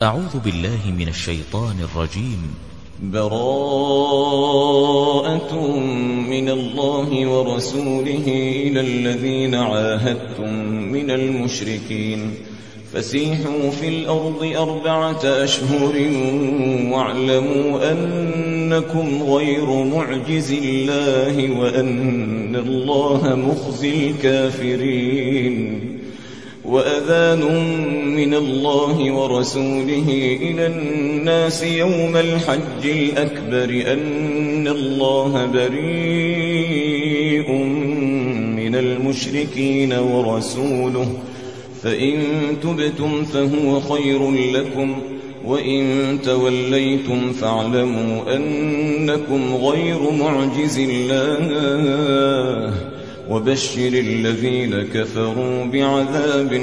أعوذ بالله من الشيطان الرجيم. براءة من الله ورسوله إلى الذين عاهدتم من المشركين فسيحوا في الأرض 4 أشهر واعلموا أنكم غير معجز الله وأن الله مخزي الكافرين. وأذان من الله ورسوله إلى الناس يوم الحج الأكبر أن الله بريء من المشركين ورسوله فإن تبتم فهو خير لكم وإن توليتم فاعلموا أنكم غير معجز الله وبشر الذين كفروا بعذاب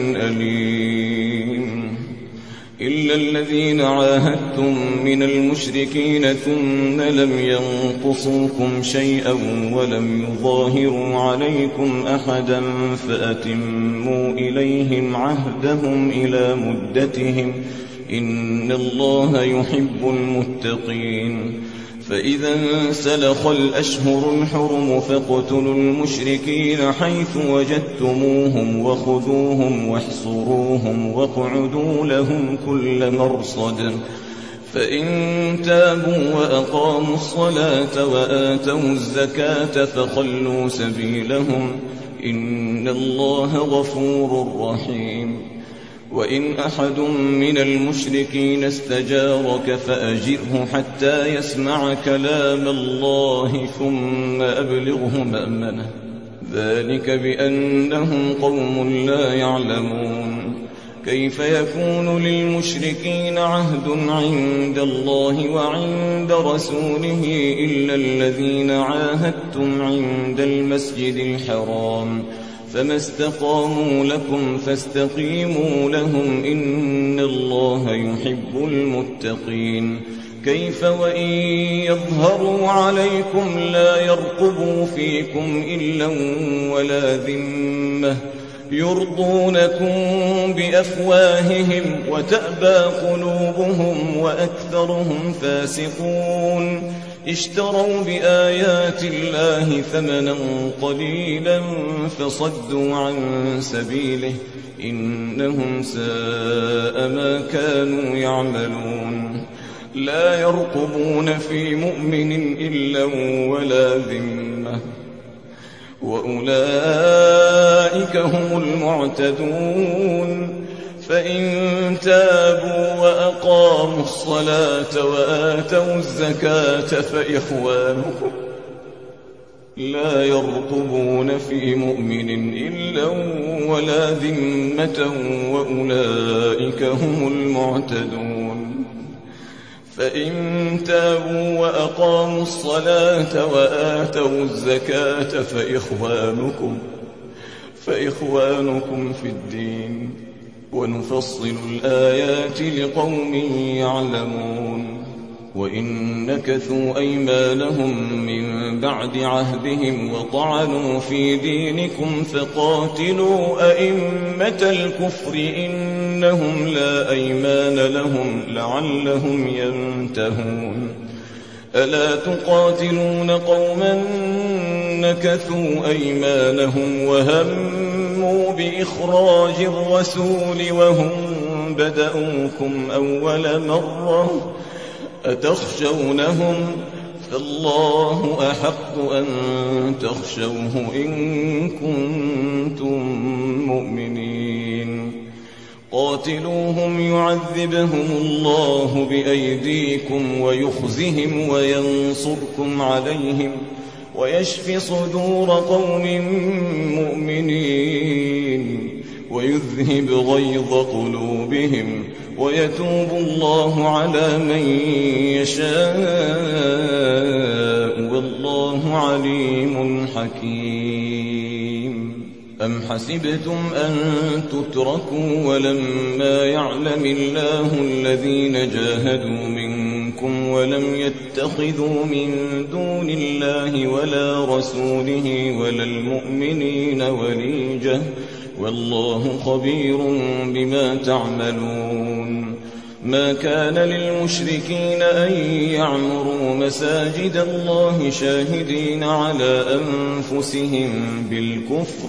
أليم. إلا الذين عاهدتم من المشركين ثم لم ينقصوكم شيئا ولم يظاهروا عليكم أحدا فأتموا إليهم عهدهم إلى مدتهم إن الله يحب المتقين. فإذا انسلخ الأشهر الحرم فاقتلوا المشركين حيث وجدتموهم وخذوهم واحصروهم واقعدوا لهم كل مرصد فإن تابوا وأقاموا الصلاة وآتوا الزكاة فخلوا سبيلهم إن الله غفور رحيم. وإن أحد من المشركين استجارك فأجره حتى يسمع كلام الله ثم أبلغه مأمنه ذلك بأنهم قوم لا يعلمون. كيف يكون للمشركين عهد عند الله وعند رسوله إلا الذين عاهدتم عند المسجد الحرام فما استقاموا لكم فاستقيموا لهم إن الله يحب المتقين. كيف وإن يظهروا عليكم لا يرقبوا فيكم إلا ولا ذمة يرضونكم بأفواههم وتأبى قلوبهم وأكثرهم فاسقون. اشتروا بآيات الله ثمنا قليلا فصدوا عن سبيله إنهم ساء ما كانوا يعملون. لا يرقبون في مؤمن إلا ولا ذمة وأولئك هم المعتدون. فإن تابوا وأقاموا الصلاة وآتوا الزكاة فإخوانكم لا يرقبون في مؤمن إلا ولا ذمة وأولئك هم المعتدون. فإن تابوا وأقاموا الصلاة وآتوا الزكاة فإخوانكم في الدين ونفصل الآيات لقوم يعلمون. وإن نكثوا أيمانهم من بعد عهدهم وطعنوا في دينكم فقاتلوا أئمة الكفر إنهم لا أيمان لهم لعلهم ينتهون. ألا تقاتلون قوما نكثوا أيمانهم وهموا بإخراج الرسول وهم بدأوكم أول مرة أتخشونهم فالله أحق أن تخشوه إن كنتم مؤمنين. قاتلوهم يعذبهم الله بأيديكم ويخزهم وينصركم عليهم ويشفي صدور قوم مؤمنين ويذهب غيظ قلوبهم ويتوب الله على من يشاء والله عليم حكيم. أم حسبتم أن تتركوا ولما يعلم الله الذين جاهدوا منكم ولم يتخذوا من دون الله ولا رسوله ولا المؤمنين وليجة والله خبير بما تعملون. ما كان للمشركين أن يعمروا مساجد الله شاهدين على أنفسهم بالكفر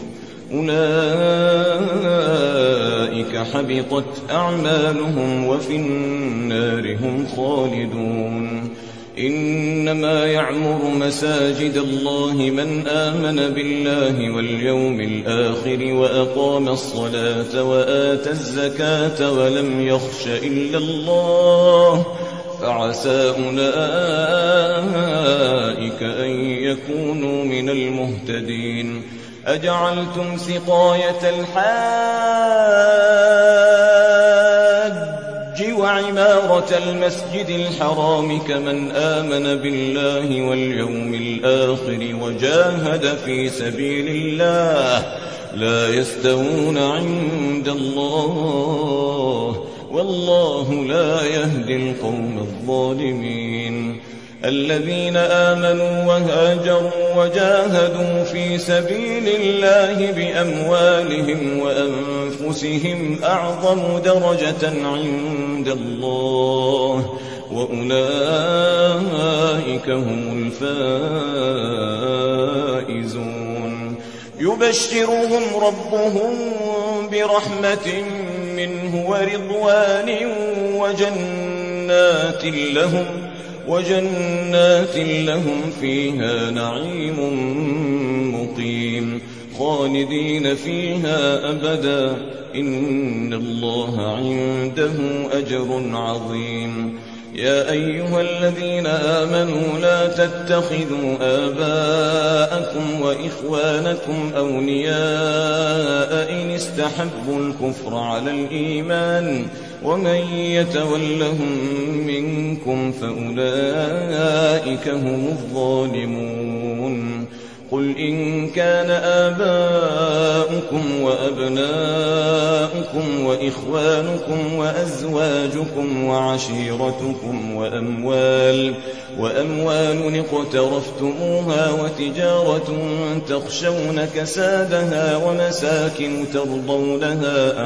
أولئك حبطت أعمالهم وفي النار هم خالدون إنما يعمر مساجد الله من آمن بالله واليوم الآخر وأقام الصلاة وآتى الزكاة ولم يخش إلا الله فعسى أولئك أن يكونوا من المهتدين أجعلتم سقاية الحاج وعمارة المسجد الحرام كمن آمن بالله واليوم الآخر وجاهد في سبيل الله لا يستوون عند الله والله لا يهدي القوم الظالمين الذين آمنوا وهاجروا وجاهدوا في سبيل الله بأموالهم وأنفسهم أعظم درجة عند الله وأولئك هم الفائزون يبشرهم ربهم برحمة منه ورضوان وجنات لهم فيها نعيم مقيم خالدين فيها أبدا إن الله عنده أجر عظيم يا أيها الذين آمنوا لا تتخذوا آباءكم وإخوانكم أولياء إن استحبوا الكفر على الإيمان ومن يتولهم منكم فأولئك هم الظالمون قل إن كان آباؤكم وأبناؤكم وإخوانكم وأزواجكم وعشيرتكم وأموال اقترفتموها وتجارة تخشون كسادها ومساكن ترضونها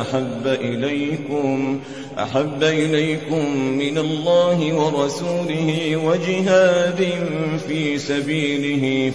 أحب إليكم من الله ورسوله وجهاد في سبيله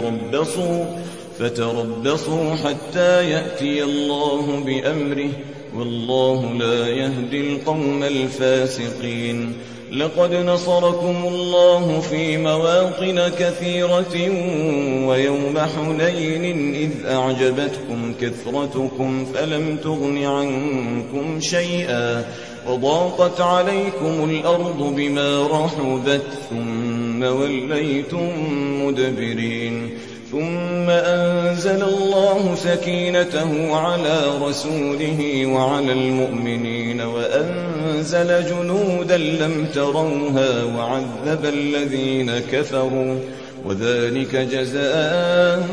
فتربصوا حتى يأتي الله بأمره والله لا يهدي القوم الفاسقين لقد نصركم الله في مواطن كثيرة ويوم حنين إذ أعجبتكم كثرتكم فلم تغن عنكم شيئا وضاقت عليكم الأرض بما رحبت ثم وليتم مدبرين ثم أنزل الله سكينته على رسوله وعلى المؤمنين وأنزل جنودا لم تروها وعذب الذين كفروا وذلك جزاء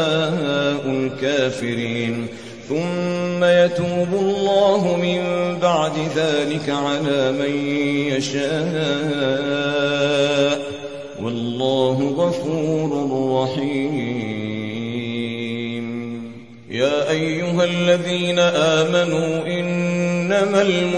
الكافرين ثم يتوب الله من بعد ذلك على من يشاء والله غفور رحيم يا أيها الذين آمنوا إنما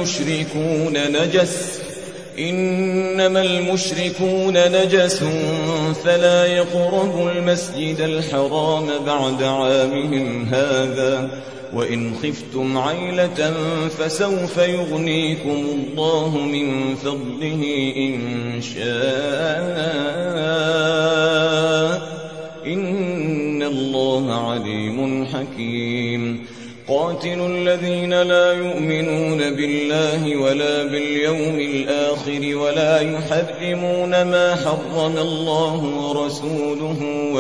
المشركون نجس فلا يقربوا المسجد الحرام بعد عامهم هذا وإن خفتم عيلة فسوف يغنيكم الله من فضله إن شاء إن الله عليم حكيم قاتلوا الذين لا يؤمنون بالله ولا باليوم الآخر ولا يحرمون ما حرم الله ورسوله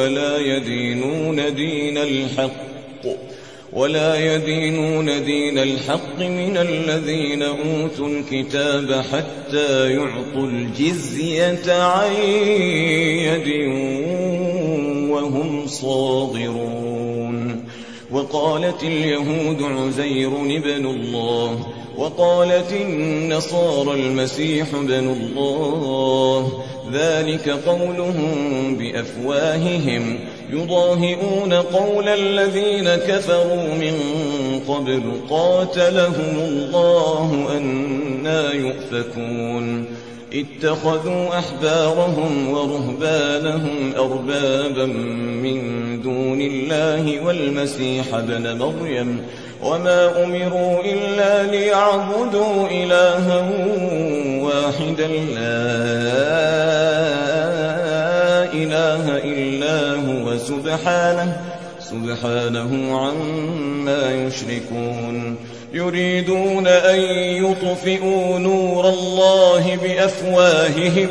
ولا يدينون دين الحق من الذين أوتوا الكتاب حتى يعطوا الجزية عن يد وهم صاغرون وقالت اليهود عزير ابن الله وقالت النصارى المسيح ابن الله ذلك قولهم بأفواههم يضاهئون قول الذين كفروا من قبل قاتلهم الله أنى يؤفكون اتخذوا أحبارهم ورهبانهم أربابا من دون الله والمسيح ابن مريم وما أمروا إلا ليعبدوا إلها واحدا لا إله إلا هو سبحانه عما يشركون يريدون أن يطفئوا نور الله بأفواههم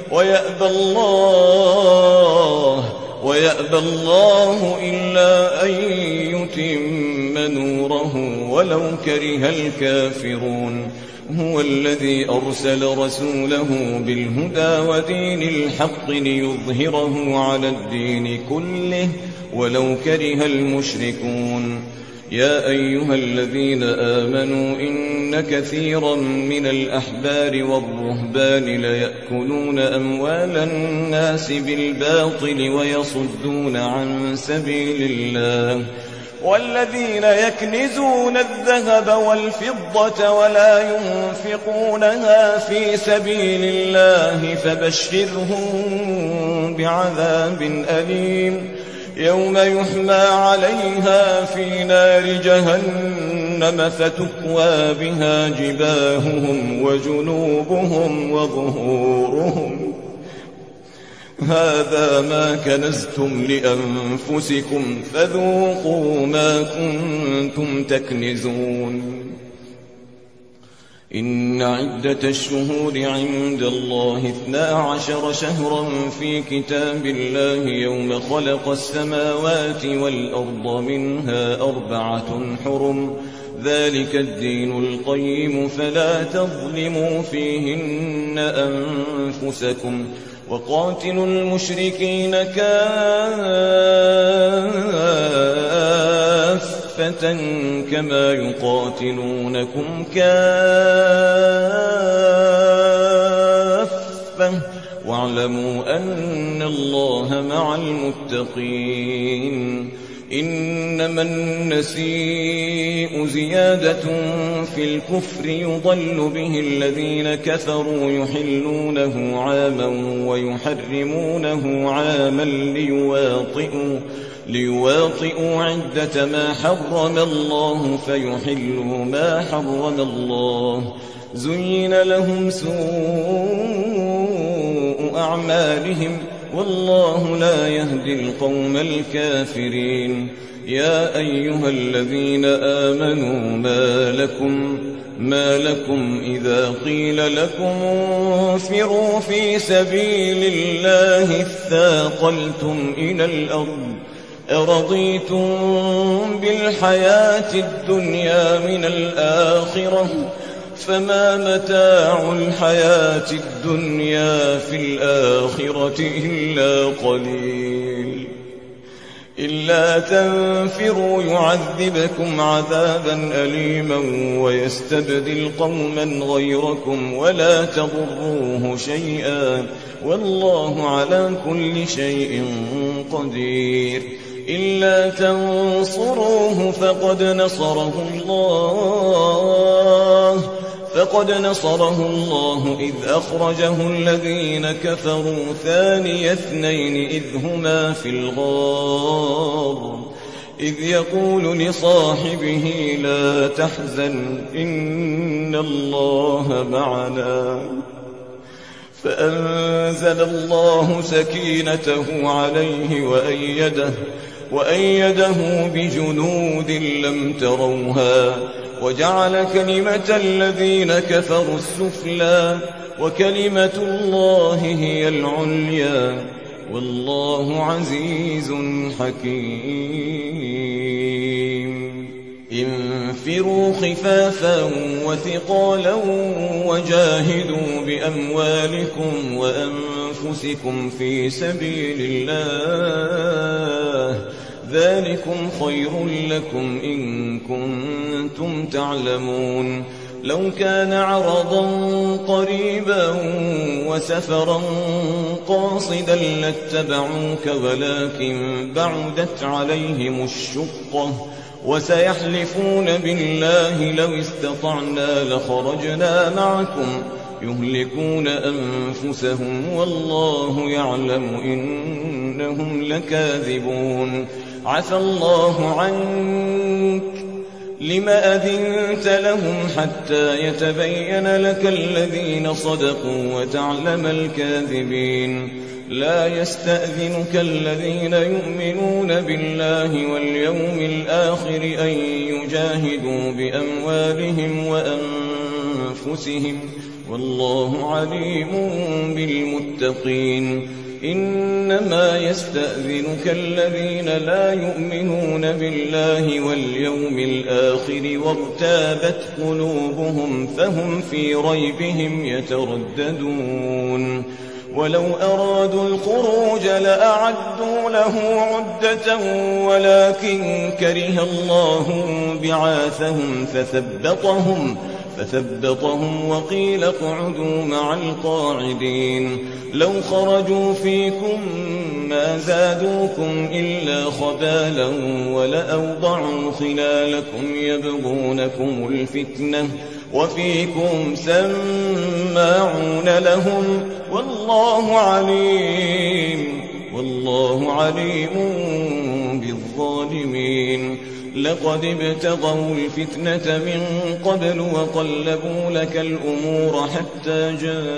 ويأبى الله إلا أن يتم نوره ولو كره الكافرون هو الذي أرسل رسوله بالهدى ودين الحق ليظهره على الدين كله ولو كره المشركون يا أيها الذين آمنوا إن كثيرا من الأحبار والرهبان ليأكلون أموال الناس بالباطل ويصدون عن سبيل الله والذين يكنزون الذهب والفضة ولا ينفقونها في سبيل الله فبشرهم بعذاب أليم يوم يحمى عليها في نار جهنم فتكوى بها جباههم وجنوبهم وظهورهم هذا ما كنزتم لأنفسكم فذوقوا ما كنتم تكنزون إن عدة الشهور عند الله 12 شهرا في كتاب الله يوم خلق السماوات والأرض منها 4 حرم ذلك الدين القيم فلا تظلموا فيهن أنفسكم وقاتلوا المشركين كافة كما يقاتلونكم كافة واعلموا أن الله مع المتقين إنما النسيء زيادة في الكفر يضل به الذين كفروا يحلونه عاما ويحرمونه عاما ليواطئوا عدة ما حرم الله فيحلوا ما حرم الله زين لهم سوء أعمالهم والله لا يهدي القوم الكافرين يا أيها الذين آمنوا ما لكم إذا قيل لكم انفروا في سبيل الله اثاقلتم إلى الأرض أرضيتم بالحياة الدنيا من الآخرة فما متاع الحياة الدنيا في الآخرة إلا قليل إلا تنفروا يعذبكم عذابا أليما ويستبدل قوما غيركم ولا تضروه شيئا والله على كل شيء قدير إلا تنصروه فقد نصره الله إذ أخرجه الذين كفروا ثاني اثنين إذ هما في الغار إذ يقول لصاحبه لا تحزن إن الله معنا فأنزل الله سكينته عليه وأيده بجنود لم تروها وجعل كلمة الذين كفروا السفلى وكلمة الله هي العليا والله عزيز حكيم انفروا خفافا وثقالا وجاهدوا بأموالكم وأنفسكم في سبيل الله ذلكم خير لكم إن كنتم تعلمون لو كان عرضا قريبا وسفرا قاصدا لاتبعوك ولكن بعدت عليهم الشقة وسيحلفون بالله لو استطعنا لخرجنا معكم يهلكون أنفسهم والله يعلم إنهم لكاذبون عفى الله عنك لم أذنت لهم حتى يتبين لك الذين صدقوا وتعلم الكاذبين لا يستأذنك الذين يؤمنون بالله واليوم الآخر أن يجاهدوا بأموالهم وأنفسهم والله عليم بالمتقين إنما يستأذنك الذين لا يؤمنون بالله واليوم الآخر وارتابت قلوبهم فهم في ريبهم يترددون ولو أرادوا الخروج لأعدوا له عدة ولكن كره الله بعاثهم فثبطهم وقيل اقعدوا مع القاعدين لو خرجوا فيكم ما زادوكم إلا خبالا ولأوضعوا خلالكم يبغونكم الفتنة وفيكم سماعون لهم والله عليم بالظالمين لقد ابتغوا الفتنة من قبل وقلبوا لك الأمور حتى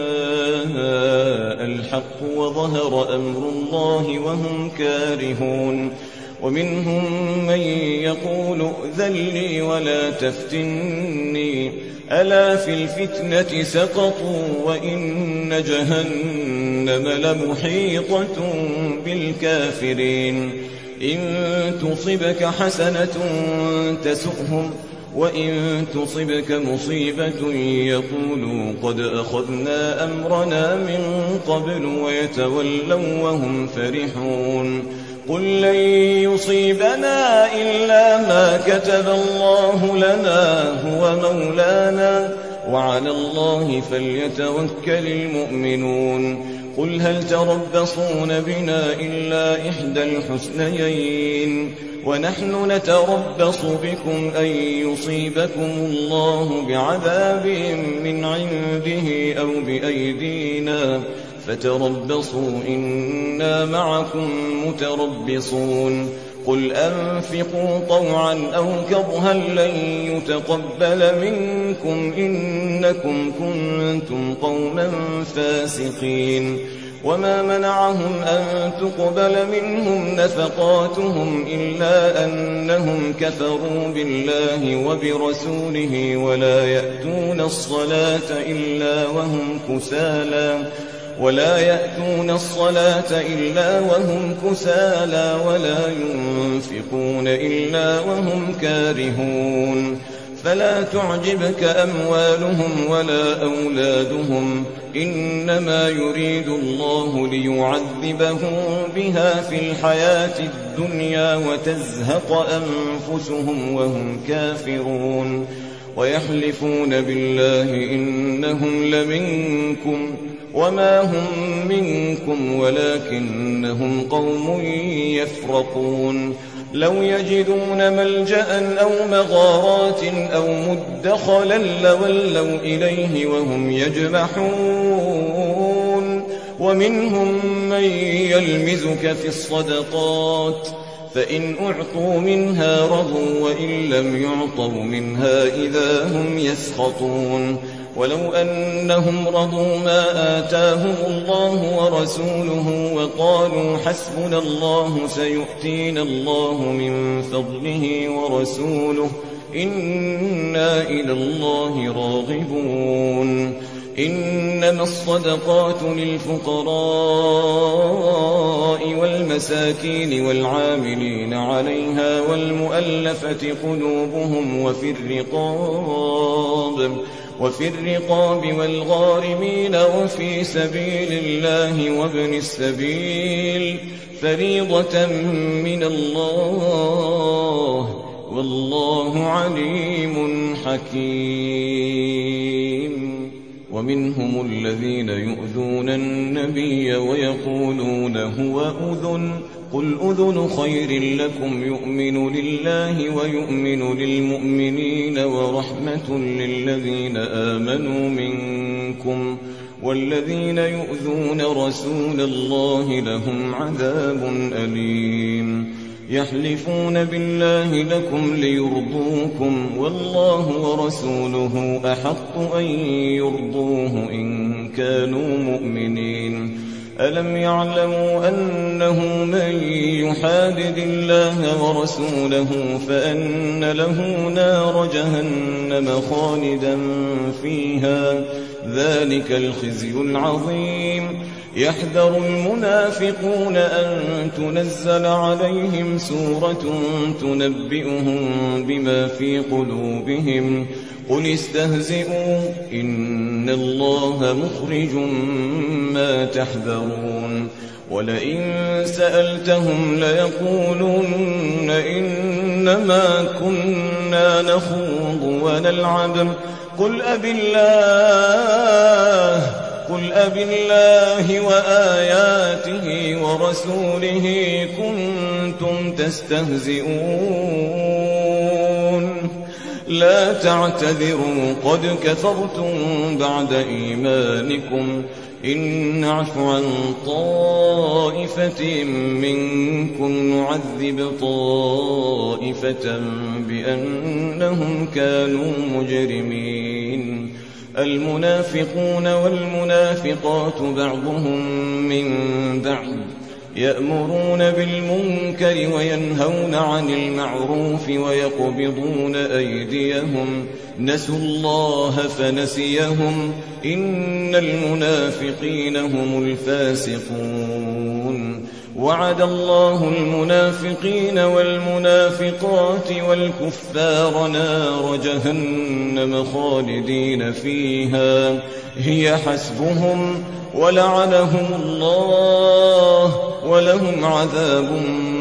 جاء الحق وظهر أمر الله وهم كارهون ومنهم من يقول ائذن لي ولا تفتني ألا في الفتنة سقطوا وإن جهنم لمحيطة بالكافرين إن تصبك حسنة تسؤهم وإن تصبك مصيبة يقولوا قد أخذنا أمرنا من قبل ويتولوا وهم فرحون قل لن يصيبنا إلا ما كتب الله لنا هو مولانا وعلى الله فليتوكل المؤمنون قل هل تربصون بنا إلا إحدى الحسنيين ونحن نتربص بكم أن يصيبكم الله بعذاب من عنده أو بأيدينا فتربصوا إنا معكم متربصون قل أنفقوا طوعا أو كرها لن يتقبل منكم إنكم كنتم قوما فاسقين وما منعهم أن تقبل منهم نفقاتهم إلا أنهم كفروا بالله وبرسوله ولا يأتون الصلاة إلا وهم كسالى ولا ينفقون إلا وهم كارهون فلا تعجبك أموالهم ولا أولادهم إنما يريد الله ليعذبهم بها في الحياة الدنيا وتزهق أنفسهم وهم كافرون ويحلفون بالله إنهم لمنكم وما هم منكم ولكنهم قوم يفرقون لو يجدون ملجأ أو مغارات أو مدخلا لولوا إليه وهم يجمحون ومنهم من يلمزك في الصدقات فإن أعطوا منها رضوا وإن لم يعطوا منها إذا هم يسخطون ولو أنهم رضوا ما آتاهم الله ورسوله وقالوا حسبنا الله سيؤتينا الله من فضله ورسوله إنا إلى الله راغبون إنما الصدقات للفقراء والمساكين والعاملين عليها والمؤلفة قلوبهم وفي الرقاب والغارمين وفي سبيل الله وابن السبيل فريضة من الله والله عليم حكيم ومنهم الذين يؤذون النبي ويقولون هو أذن قل أذن خير لكم يؤمن لله ويؤمن للمؤمنين ورحمة للذين آمنوا منكم والذين يؤذون رسول الله لهم عذاب أليم يحلفون بالله لكم ليرضوكم والله ورسوله أحق أن يرضوه إن كانوا مؤمنين ألم يعلموا أنه من يحادد الله ورسوله فأن له نار جهنم خالدا فيها ذلك الخزي العظيم يحذر المنافقون أن تنزل عليهم سورة تنبئهم بما في قلوبهم قل استهزئوا إن الله مخرج ما تحذرون ولئن سألتهم ليقولن إنما كنا نخوض ونلعب قل أب الله وآياته ورسوله كنتم تستهزئون لا تعتذروا قد كفرتم بعد إيمانكم إن نعف عن طائفة منكم نعذب طائفة بأنهم كانوا مجرمين المنافقون والمنافقات بعضهم من بعض يأمرون بالمنكر وينهون عن المعروف ويقبضون أيديهم نسوا الله فنسيهم إن المنافقين هم الفاسقون وعد الله المنافقين والمنافقات والكفار نار جهنم خالدين فيها هي حسبهم ولعنهم الله ولهم عذاب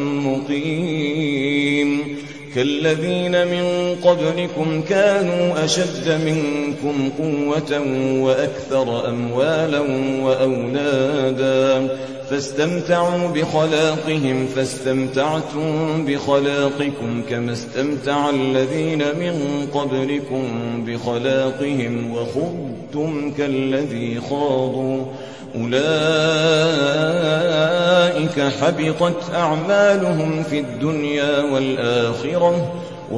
مقيم كالذين من قبلكم كانوا أشد منكم قوة وأكثر أموالا وأولادا فاستمتعوا بخلاقهم فاستمتعتم بخلاقكم كما استمتع الذين من قبلكم بخلاقهم وخضتم كالذي خاضوا أولئك حبطت أعمالهم في الدنيا والآخرة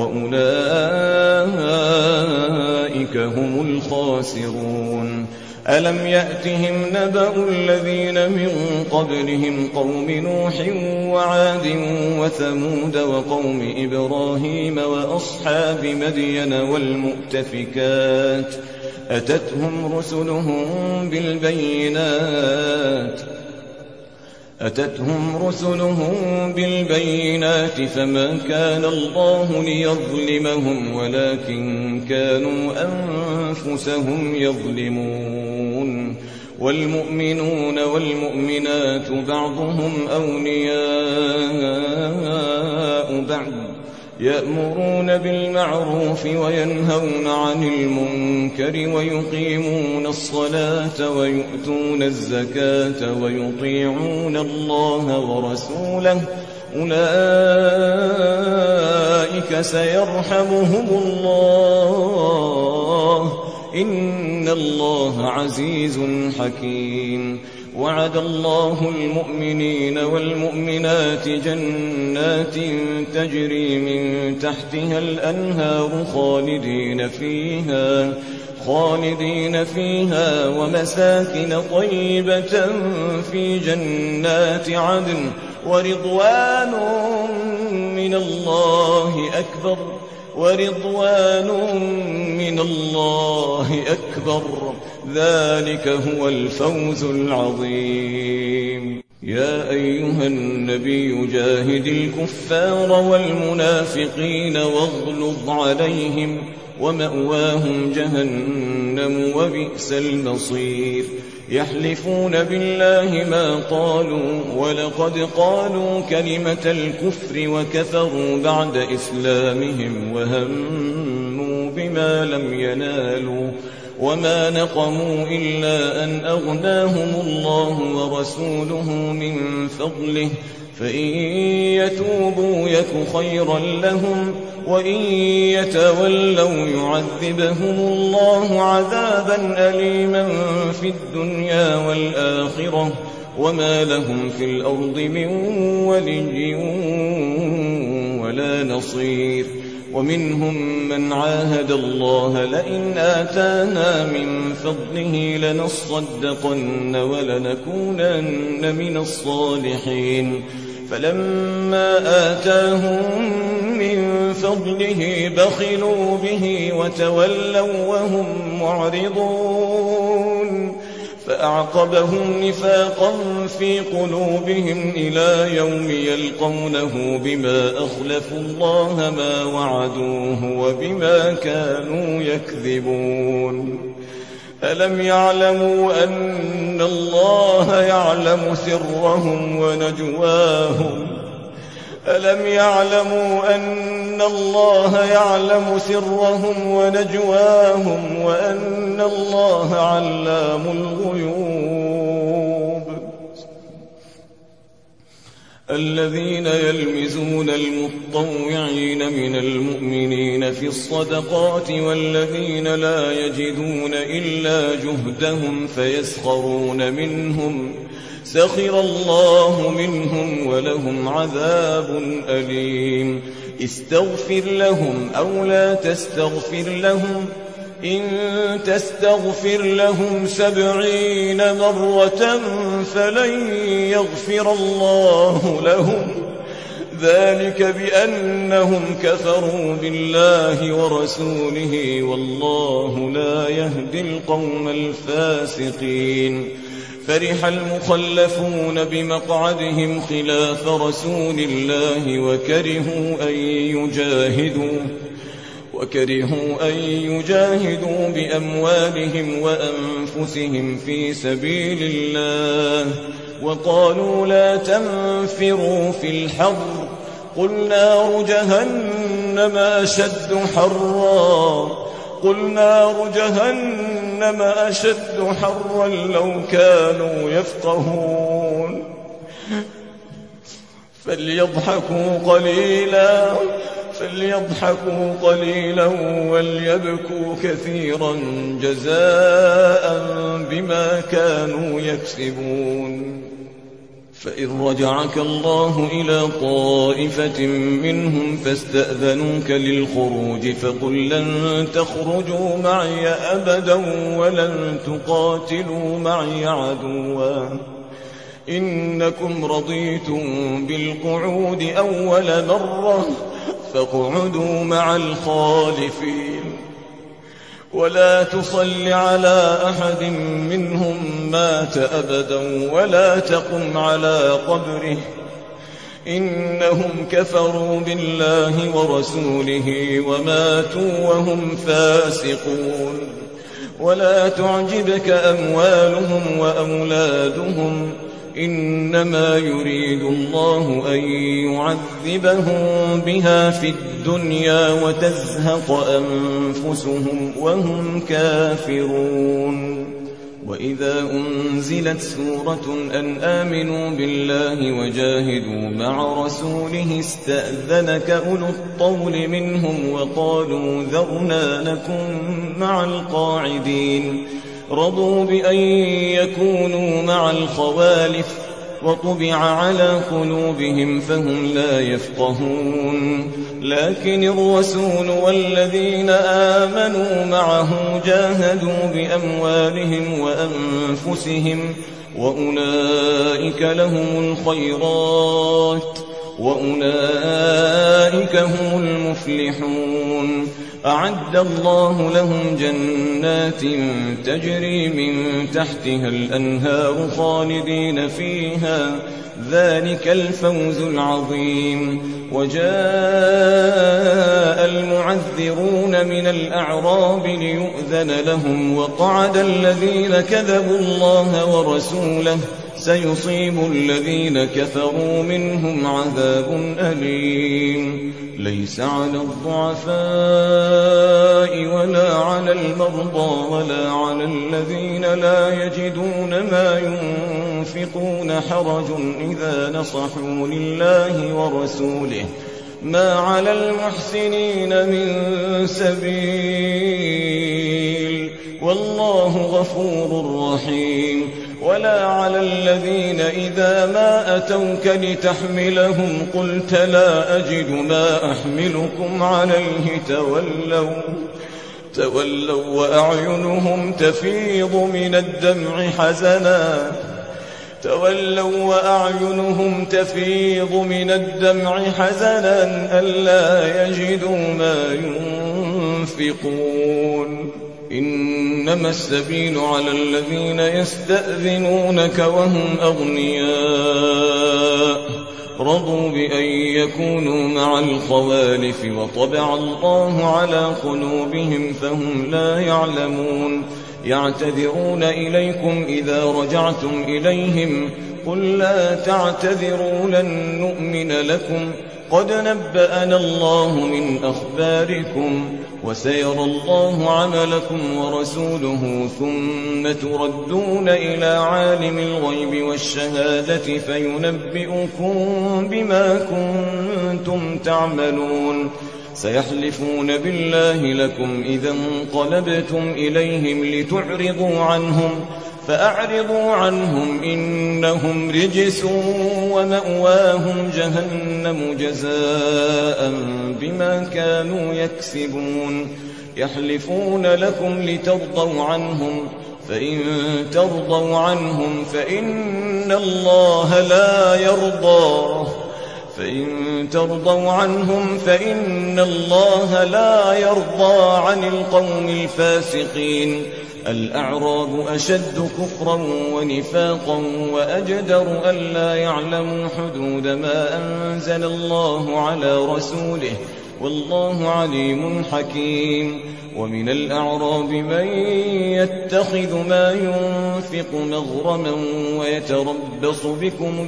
وأولئك هم الخاسرون ألم يأتهم نبأ الذين من قبلهم قوم نوح وعاد وثمود وقوم إبراهيم وأصحاب مدين والمؤتفكات أتتهم رسلهم بالبينات فما كان الله ليظلمهم ولكن كانوا أنفسهم يظلمون والمؤمنون والمؤمنات بعضهم أولياء بعض يأمرون بالمعروف وينهون عن المنكر ويقيمون الصلاة ويؤتون الزكاة ويطيعون الله ورسوله أولئك سيرحمهم الله إن الله عزيز حكيم وعد الله المؤمنين والمؤمنات جنات تجري من تحتها الأنهار خالدين فيها ومساكن طيبة في جنات عدن ورضوان من الله أكبر ذلك هو الفوز العظيم يا أيها النبي جاهد الكفار والمنافقين واغلظ عليهم ومأواهم جهنم وبئس المصير يحلفون بالله ما قالوا ولقد قالوا كلمة الكفر وكفروا بعد إسلامهم وهموا بما لم ينالوا وما نقموا إلا أن أغناهم الله ورسوله من فضله فإن يتوبوا يك خيرا لهم وإن يتولوا يعذبهم الله عذابا أليما في الدنيا والآخرة وما لهم في الأرض من ولي ولا نصير. ومنهم من عاهد الله لئن آتانا من فضله لنصدقن ولنكونن من الصالحين فلما آتاهم من فضله بخلوا به وتولوا وهم معرضون فأعقبهم نفاقا في قلوبهم إلى يوم يلقونه بما أخلفوا الله ما وعدوه وبما كانوا يكذبون. ألم يعلموا أن الله يعلم سرهم ونجواهم ألم يعلموا أن الله يعلم سرهم ونجواهم وأن الله علام الغيوب. الذين يلمزون المطوعين من المؤمنين في الصدقات والذين لا يجدون إلا جهدهم فيسخرون منهم سخر الله منهم ولهم عذاب أليم. استغفر لهم أو لا تستغفر لهم إن تستغفر لهم 70 مرة فلن يغفر الله لهم ذلك بأنهم كفروا بالله ورسوله والله لا يهدي القوم الفاسقين. فرح المخلفون بمقعدهم خلاف رسول الله وكرهوا أن يجاهدوا بأموالهم وأنفسهم في سبيل الله وقالوا لا تنفروا في الحر قل نار جهنم أشد حرا لو كانوا يفقهون. فليضحكوا قليلا وليبكوا كثيرا جزاء بما كانوا يكسبون. فإن رجعك الله إلى طائفة منهم فاستأذنوك للخروج فقل لن تخرجوا معي أبدا ولن تقاتلوا معي عدوا إنكم رضيتم بالقعود أول مرة فاقعدوا مع الخالفين ولا تصل على أحد منهم مات أبدا ولا تقم على قبره إنهم كفروا بالله ورسوله وماتوا وهم فاسقون. ولا تعجبك أموالهم وأولادهم إنما يريد الله أن يعذبهم بها في الدنيا وتزهق أنفسهم وهم كافرون. وإذا أنزلت سورة أن آمنوا بالله وجاهدوا مع رسوله استأذنك أولو الطول منهم وقالوا ذرنا نكن مع القاعدين رضوا بأن يكونوا مع الخوالف وطبع على قلوبهم فهم لا يفقهون. لكن الرسول والذين آمنوا معه جاهدوا بأموالهم وأنفسهم وأولئك لهم الخيرات وأولئك هم المفلحون. أعد الله لهم جنات تجري من تحتها الأنهار خالدين فيها ذلك الفوز العظيم. وجاء المعذرون من الأعراب ليؤذن لهم وقعد الذين كذبوا الله ورسوله سيصيب الذين كفروا منهم عذاب أليم. ليس على الضعفاء ولا على المرضى ولا على الذين لا يجدون ما ينفقون حرج إذا نصحوا لله ورسوله، ما على المحسنين من سبيل، والله غفور رحيم. ولا على الذين إذا ما أتوك لتحملهم قلت لا أجد ما أحملكم عليه تولوا وأعينهم تفيض من الدمع حزنا ألا يجدوا ما ينفقون. إنما السبيل على الذين يستأذنونك وهم أغنياء رضوا بأن يكونوا مع الخوالف وطبع الله على قلوبهم فهم لا يعلمون. يعتذرون إليكم إذا رجعتم إليهم قل لا تعتذروا لن نؤمن لكم قد نبأنا الله من أخباركم وسيرى الله عملكم ورسوله ثم تردون إلى عالم الغيب والشهادة فينبئكم بما كنتم تعملون. سيحلفون بالله لكم إذا انقلبتم إليهم لتعرضوا عنهم فأعرضوا عنهم إنهم رجس ومأواهم جهنم جزاء بما كانوا يكسبون. يحلفون لكم لترضوا عنهم فإن ترضوا عنهم فإن الله لا يرضى عن القوم الفاسقين. الأعراب أشد كفرا ونفاقا وأجدر ألا يعلموا حدود ما أنزل الله على رسوله والله عليم حكيم. ومن الأعراب من يتخذ ما ينفق مغرما ويتربص بكم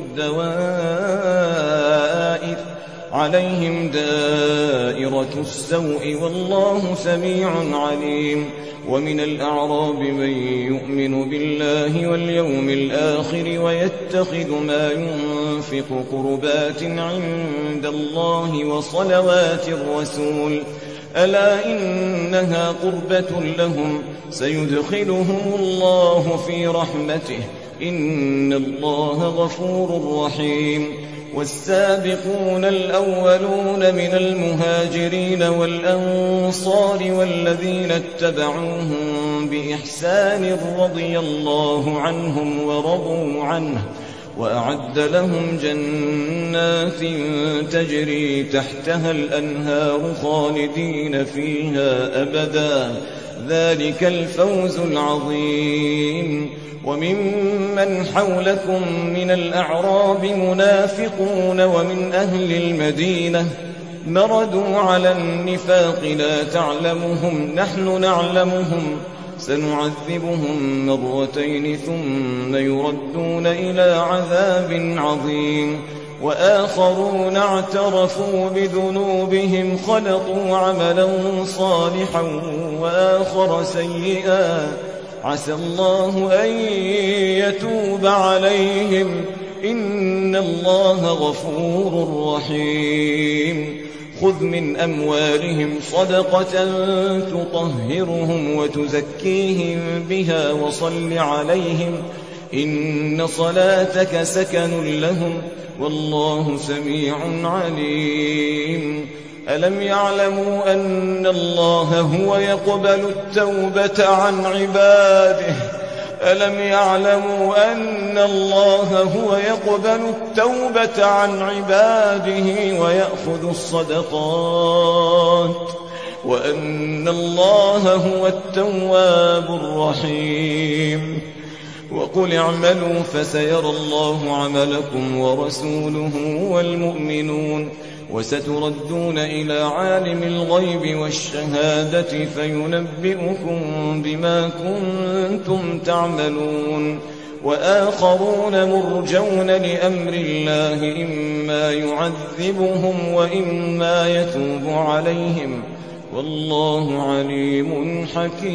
الدوائر عليهم دائرة السوء والله سميع عليم. ومن الأعراب من يؤمن بالله واليوم الآخر ويتخذ ما ينفق قربات عند الله وصلوات الرسول ألا إنها قربة لهم سيدخلهم الله في رحمته إن الله غفور رحيم. والسابقون الأولون من المهاجرين والأنصار والذين اتبعوهم بإحسان رضي الله عنهم ورضوا عنه وأعد لهم جنات تجري تحتها الأنهار خالدين فيها أبدا ذلك الفوز العظيم. وممن حولكم من الأعراب منافقون ومن أهل المدينة مردوا على النفاق لا تعلمهم نحن نعلمهم سنعذبهم مرتين ثم يردون إلى عذاب عظيم. وآخرون اعترفوا بذنوبهم خلطوا عملا صالحا وآخر سيئا عسى الله أن يتوب عليهم إن الله غفور رحيم. خذ من أموالهم صدقة تطهرهم وتزكيهم بها وصل عليهم إن صلاتك سكن لهم والله سميع عليم. ألم يعلموا أن الله هو يقبل التوبة عن عباده ويأخذ الصدقات وأن الله هو التواب الرحيم. وقل اعملوا فسيرى الله عملكم ورسوله والمؤمنون وستردون إلى عالم الغيب والشهادة فينبئكم بما كنتم تعملون. وآخرون مرجون لأمر الله إما يعذبهم وإما يتوب عليهم والله عليم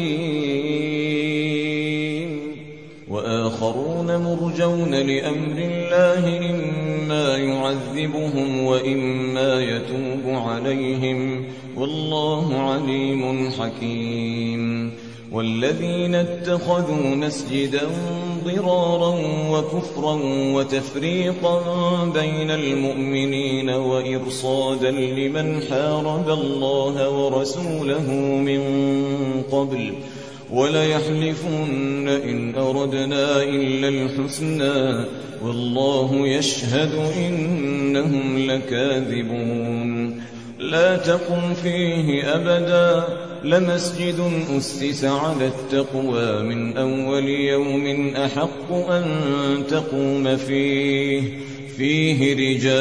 حكيم وآخرون مرجون لأمر الله إما يعذبهم وإما يتوب عليهم والله عليم حكيم والذين اتخذوا مسجدا ضرارا وكفرا وتفريقا بين المؤمنين وإرصادا لمن حارب الله ورسوله من قبل وليحلفن إن أردنا إلا الحسنى والله يشهد إنهم لكاذبون لا تقم فيه أبدا لمسجد أسس على التقوى من أول يوم أحق أن تقوم فيه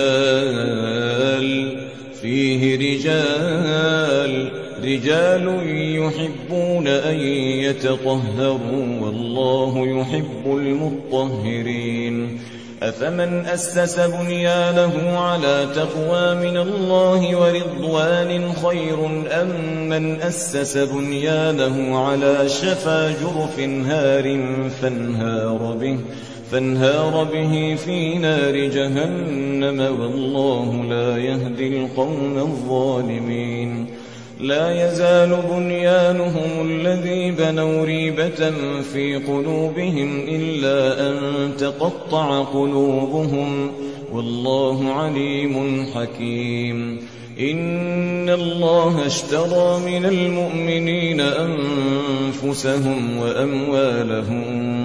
رجال يحبون أن يتطهروا والله يحب المطهرين أفمن أسس بنيانه على تقوى من الله ورضوان خير أم من أسس بنيانه على شفا جرف هار فانهار به في نار جهنم والله لا يهدي القوم الظالمين لا يزال بنيانهم الذي بنوا ريبة في قلوبهم إلا أن تقطع قلوبهم والله عليم حكيم إن الله اشترى من المؤمنين أنفسهم وأموالهم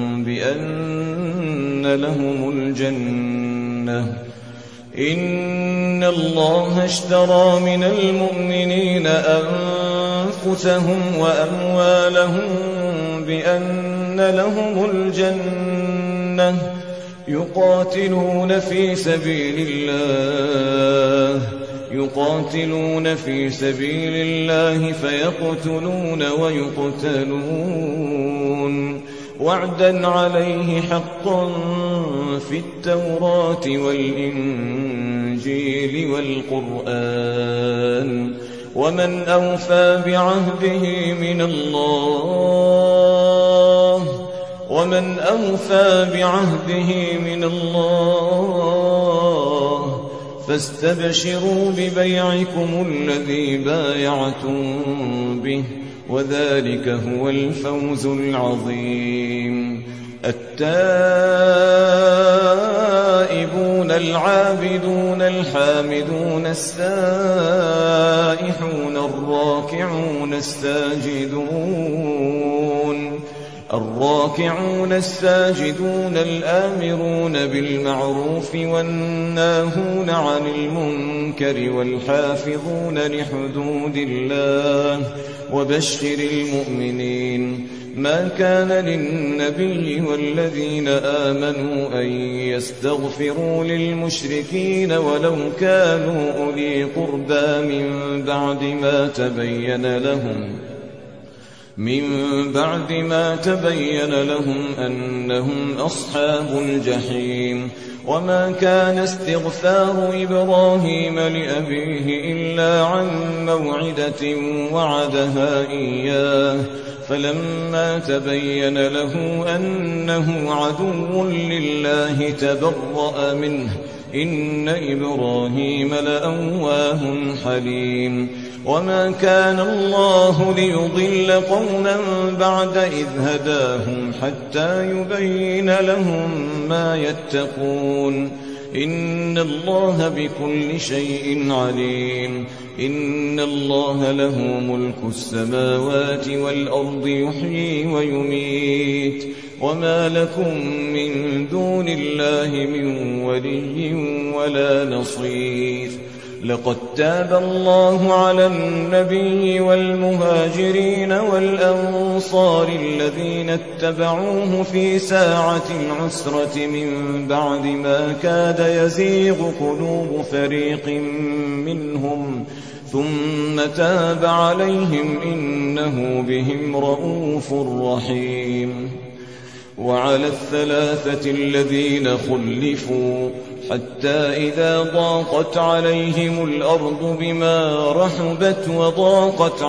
بأن لهم الجنة إن الله اشترى من المؤمنين أنفسهم وأموالهم بأن لهم الجنة يقاتلون في سبيل الله فيقتلون ويقتلون وعدا عليه حقا في التوراة والإنجيل والقرآن ومن أوفى بعهده من الله فاستبشروا ببيعكم الذي بايعتم به وذلك هو الفوز العظيم التائبون العابدون الحامدون السائحون الراكعون الساجدون الآمرون بالمعروف والناهون عن المنكر والحافظون لحدود الله وبشر المؤمنين ما كان للنبي والذين آمنوا أن يستغفروا للمشركين ولو كانوا أولي قربى من بعد ما تبين لهم أنهم أصحاب الجحيم وما كان استغفار إبراهيم لأبيه إلا عن موعدة وعدها إياه فلما تبين له أنه عدو لله تبرأ منه إن إبراهيم لأواه حليم وما كان الله ليضل قوما بعد إذ هداهم حتى يبين لهم ما يتقون إن الله بكل شيء عليم إن الله له ملك السماوات والأرض يحيي ويميت وما لكم من دون الله من ولي ولا نصير لقد تاب الله على النبي والمهاجرين والأنصار الذين اتبعوه في ساعة العسرة من بعد ما كاد يزيغ قلوب فريق منهم ثم تاب عليهم إنه بهم رءوف رحيم وعلى الثلاثة الذين خلفوا حتى إذا ضاقت عليهم الأرض بما رحبت وضاقت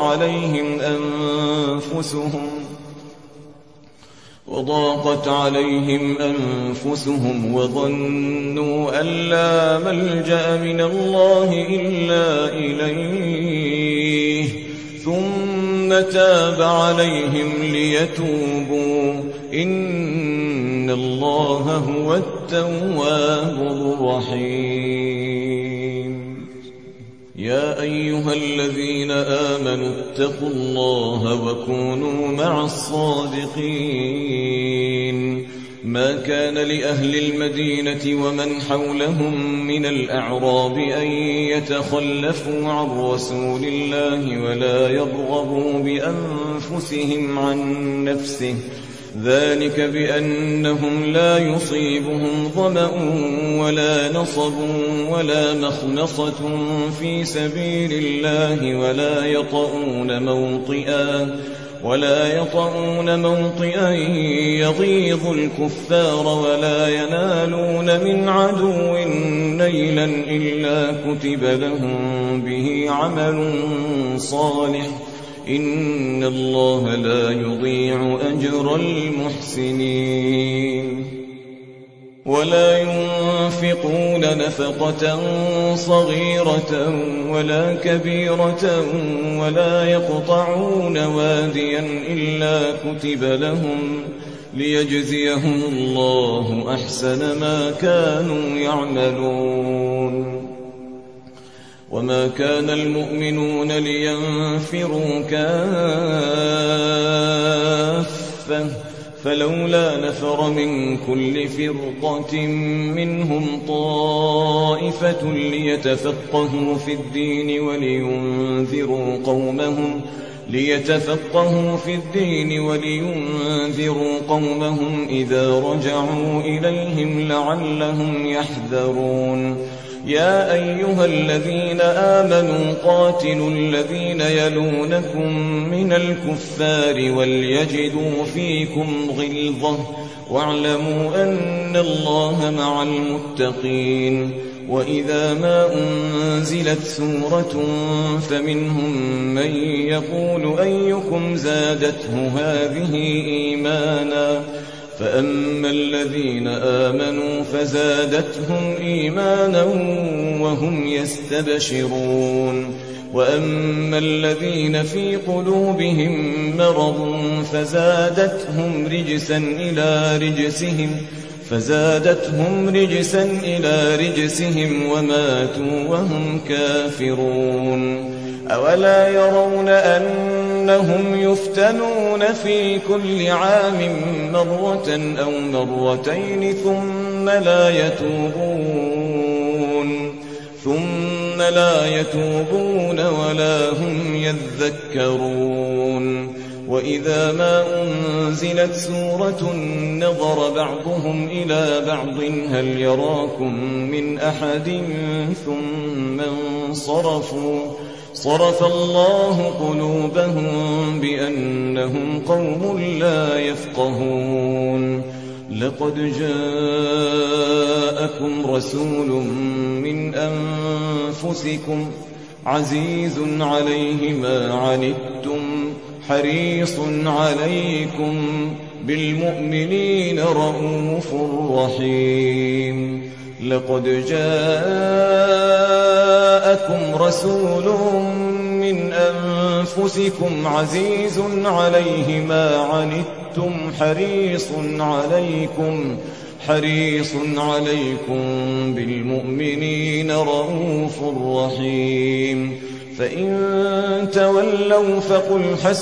عليهم أنفسهم وظنوا أن لا ملجأ من الله إلا إليه ثم تاب عليهم ليتوبوا إن الله هو التواب الرحيم. يا أيها الذين آمنوا اتقوا الله وكونوا مع الصادقين. ما كان لأهل المدينة ومن حولهم من الأعراب أن يتخلفوا عن رسول الله ولا يرغبوا بأنفسهم عن نفسه، ذلك بأنهم لا يصيبهم ظمأ ولا نصب ولا مخنصة في سبيل الله ولا يطؤون موطئا يغيظ الكفار ولا ينالون من عدو نيلا إلا كتب لهم به عمل صالح إن الله لا يضيع أجر المحسنين. ولا ينفقون نفقة صغيرة ولا كبيرة ولا يقطعون واديا إلا كتب لهم ليجزيهم الله أحسن ما كانوا يعملون. وما كان المؤمنون لينفروا كافة فلولا نفر من كل فرقة منهم طائفة ليتفقهوا في الدين ولينذروا قومهم إذا رجعوا إليهم لعلهم يحذرون. يا أيها الذين آمنوا قاتلوا الذين يلونكم من الكفار وليجدوا فيكم غلظة واعلموا أن الله مع المتقين. وإذا ما أنزلت سورة فمنهم من يقول أيكم زادته هذه إيمانا فأما الذين آمنوا فزادتهم إيمانا وهم يستبشرون وأما الذين في قلوبهم مرض فزادتهم رجسا إلى رجسهم وماتوا وهم كافرون. أولا يرون أنهم يفتنون في كل عام مرة أو مرتين ثم لا يتوبون ولا هم يذكرون. وإذا ما أنزلت سورة نظر بعضهم إلى بعض هل يراكم من أحد ثم انصرفوا صرف الله قلوبهم بأنهم قوم لا يفقهون. لقد جاءكم رسول من أنفسكم عزيز عليه ما عنتم حريص عليكم بالمؤمنين رؤوف رحيم. لقد جاءكم رسول من أنفسكم عزيز عليه ما عنتم حريص عليكم بالمؤمنين رؤوف رحيم. فإن تولوا فقل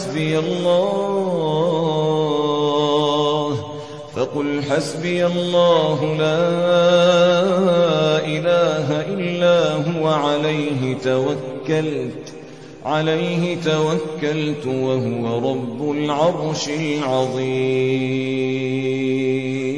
حسبي الله لا إله إلا هو عليه توكلت وهو رب العرش العظيم.